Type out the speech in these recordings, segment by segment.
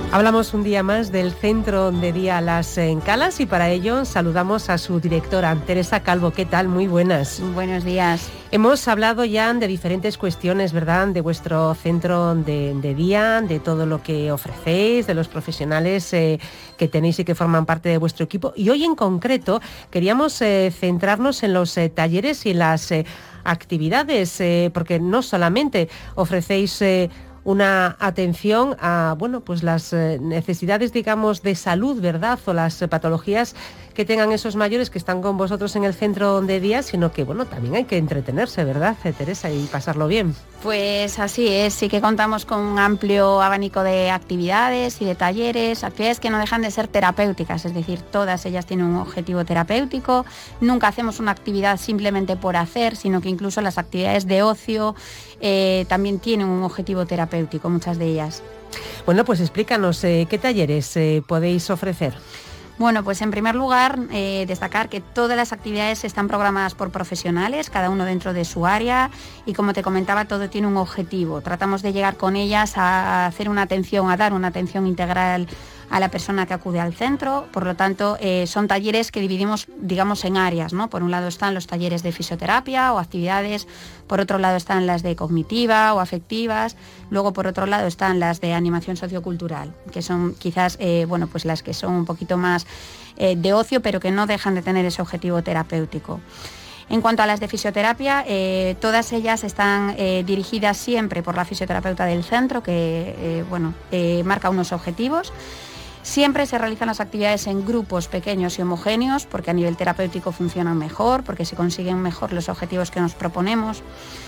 Hablamos un día más del Centro de Día Las Calas y para ello saludamos a su directora, Teresa Calvo. ¿Qué tal? Muy buenas. Buenos días. Hemos hablado ya de diferentes cuestiones, ¿verdad?, de vuestro centro de día, de todo lo que ofrecéis, de los profesionales que tenéis y que forman parte de vuestro equipo. Y hoy en concreto queríamos centrarnos en los talleres y las actividades, porque no solamente ofrecéis una atención a pues las necesidades, digamos, de salud, ¿verdad?, o las patologías que tengan esos mayores que están con vosotros en el centro de día, sino que también hay que entretenerse, ¿verdad, Teresa? Y pasarlo bien. Pues así es, sí que contamos con un amplio abanico de actividades y de talleres, actividades que no dejan de ser terapéuticas, es decir, todas ellas tienen un objetivo terapéutico. Nunca hacemos una actividad simplemente por hacer, sino que incluso las actividades de ocio también tienen un objetivo terapéutico, muchas de ellas. Bueno, pues explícanos, ¿qué talleres podéis ofrecer? Bueno, pues en primer lugar, destacar que todas las actividades están programadas por profesionales, cada uno dentro de su área, y como te comentaba, todo tiene un objetivo. Tratamos de llegar con ellas a hacer una atención, a dar una atención integral a la persona que acude al centro. Por lo tanto, son talleres que dividimos, digamos, en áreas, ¿no? Por un lado están los talleres de fisioterapia o actividades, por otro lado están las de cognitiva o afectivas, luego por otro lado están las de animación sociocultural, que son quizás pues las que son un poquito más de ocio, pero que no dejan de tener ese objetivo terapéutico. En cuanto a las de fisioterapia, todas ellas están dirigidas siempre por la fisioterapeuta del centro, que marca unos objetivos. Siempre se realizan las actividades en grupos pequeños y homogéneos, porque a nivel terapéutico funcionan mejor, porque se consiguen mejor los objetivos que nos proponemos.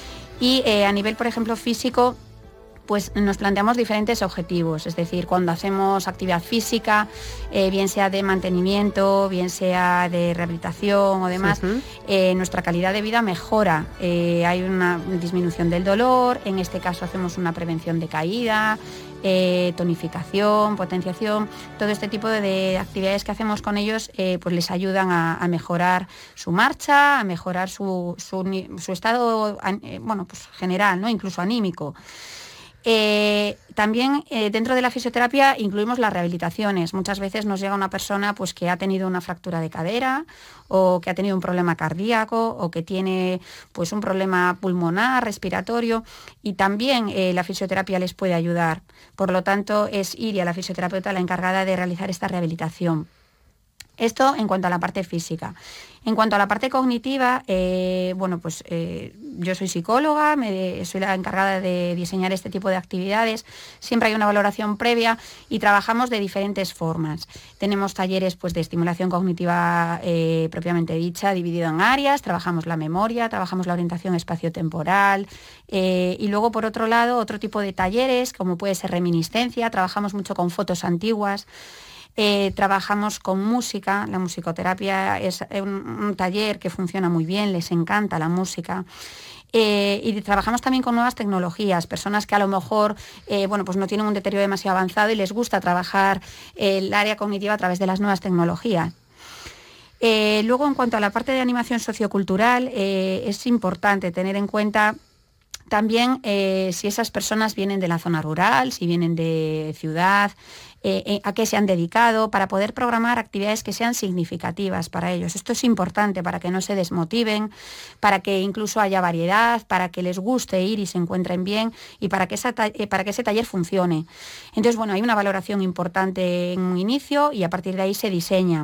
Y a nivel, por ejemplo, físico, pues nos planteamos diferentes objetivos, es decir, cuando hacemos actividad física, bien sea de mantenimiento, bien sea de rehabilitación o demás, nuestra calidad de vida mejora, hay una disminución del dolor, en este caso hacemos una prevención de caída, tonificación, potenciación, todo este tipo de actividades que hacemos con ellos pues les ayudan a mejorar su marcha, a mejorar su estado pues general, ¿no?, incluso anímico. También dentro de la fisioterapia incluimos las rehabilitaciones. Muchas veces nos llega una persona pues que ha tenido una fractura de cadera o que ha tenido un problema cardíaco o que tiene pues un problema pulmonar, respiratorio, y también la fisioterapia les puede ayudar. Por lo tanto, es Iria, la fisioterapeuta, la encargada de realizar esta rehabilitación. Esto en cuanto a la parte física. En cuanto a la parte cognitiva, yo soy psicóloga, soy la encargada de diseñar este tipo de actividades. Siempre hay una valoración previa y trabajamos de diferentes formas. Tenemos talleres pues, de estimulación cognitiva propiamente dicha, dividido en áreas. Trabajamos la memoria, trabajamos la orientación espaciotemporal. Y luego, por otro lado, otro tipo de talleres, como puede ser reminiscencia. Trabajamos mucho con fotos antiguas. Trabajamos con música, la musicoterapia es un taller que funciona muy bien, les encanta la música. Y trabajamos también con nuevas tecnologías, personas que a lo mejor pues no tienen un deterioro demasiado avanzado y les gusta trabajar el área cognitiva a través de las nuevas tecnologías. Luego, en cuanto a la parte de animación sociocultural, es importante tener en cuenta también si esas personas vienen de la zona rural, si vienen de ciudad, a qué se han dedicado, para poder programar actividades que sean significativas para ellos. Esto es importante para que no se desmotiven, para que incluso haya variedad, para que les guste ir y se encuentren bien y para que ese taller funcione. Entonces, hay una valoración importante en un inicio y a partir de ahí se diseña.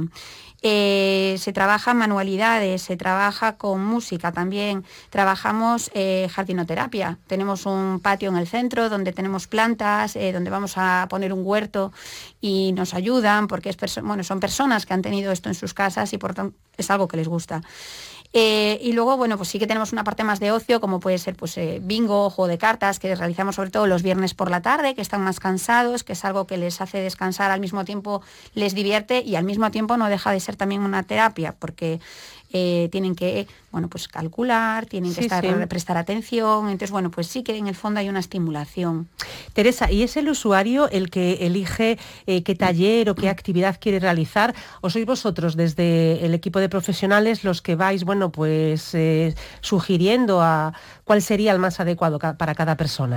Se trabajan manualidades, se trabaja con música también, trabajamos jardinoterapia. Tenemos un patio en el centro donde tenemos plantas, donde vamos a poner un huerto y nos ayudan porque son personas que han tenido esto en sus casas y por tanto es algo que les gusta. Y luego, pues sí que tenemos una parte más de ocio, como puede ser bingo, juego de cartas, que realizamos sobre todo los viernes por la tarde, que están más cansados, que es algo que les hace descansar, al mismo tiempo les divierte y al mismo tiempo no deja de ser también una terapia, porque tienen que calcular, tienen que prestar atención. Entonces, pues sí que en el fondo hay una estimulación. Teresa, ¿y es el usuario el que elige qué taller o qué actividad quiere realizar? ¿O sois vosotros desde el equipo de profesionales los que vais, sugiriendo a cuál sería el más adecuado para cada persona?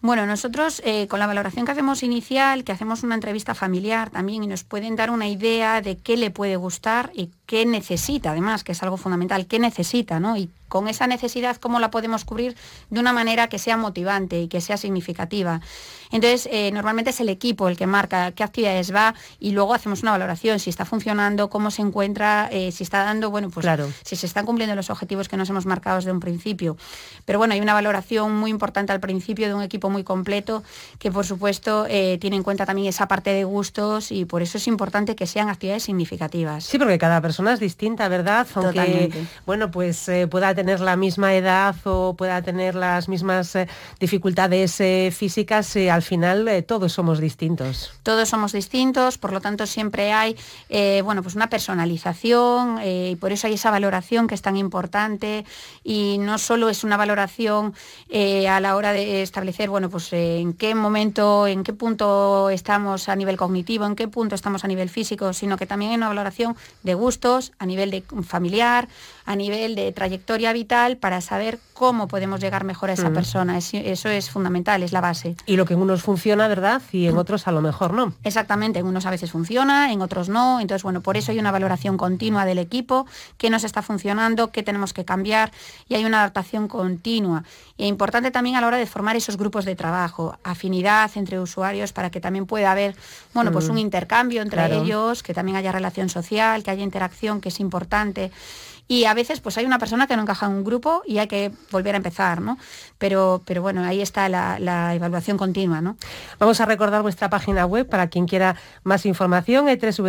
Bueno, nosotros con la valoración que hacemos inicial, que hacemos una entrevista familiar también y nos pueden dar una idea de qué le puede gustar y qué necesita, además, que es algo fundamental, qué necesita, ¿no? Y con esa necesidad, cómo la podemos cubrir de una manera que sea motivante y que sea significativa. Entonces, normalmente es el equipo el que marca qué actividades va y luego hacemos una valoración, si está funcionando, cómo se encuentra, si está dando, bueno, pues claro, si se están cumpliendo los objetivos que nos hemos marcado desde un principio. Pero bueno, hay una valoración muy importante al principio de un equipo muy completo que, por supuesto, tiene en cuenta también esa parte de gustos y por eso es importante que sean actividades significativas. Sí, porque cada persona es distinta, ¿verdad? Aunque, totalmente, bueno, pues pueda tener la misma edad o pueda tener las mismas dificultades físicas, al final todos somos distintos. Todos somos distintos, por lo tanto siempre hay bueno, pues una personalización y por eso hay esa valoración que es tan importante y no solo es una valoración a la hora de establecer, bueno, pues en qué momento, en qué punto estamos a nivel cognitivo, en qué punto estamos a nivel físico, sino que también hay una valoración de gustos, a nivel de familiar, a nivel de trayectoria vital, para saber cómo podemos llegar mejor a esa persona. Eso es fundamental, es la base. Y lo que en unos funciona, ¿verdad? Y en otros a lo mejor no. Exactamente, en unos a veces funciona, en otros no. Entonces, bueno, por eso hay una valoración continua del equipo, qué nos está funcionando, qué tenemos que cambiar y hay una adaptación continua. Y es importante también a la hora de formar esos grupos de trabajo, afinidad entre usuarios para que también pueda haber, bueno, pues un intercambio entre ellos, que también haya relación social, que haya interacción, que es importante. Y a veces pues hay una persona que no encaja en un grupo y hay que volver a empezar, ¿no? Pero bueno, ahí está la evaluación continua, ¿no? Vamos a recordar vuestra página web para quien quiera más información,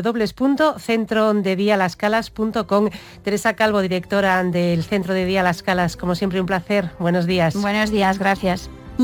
www.centrodedía-las-calas.com. Teresa Calvo, directora del Centro de Día Las Calas, como siempre un placer. Buenos días. Buenos días, gracias.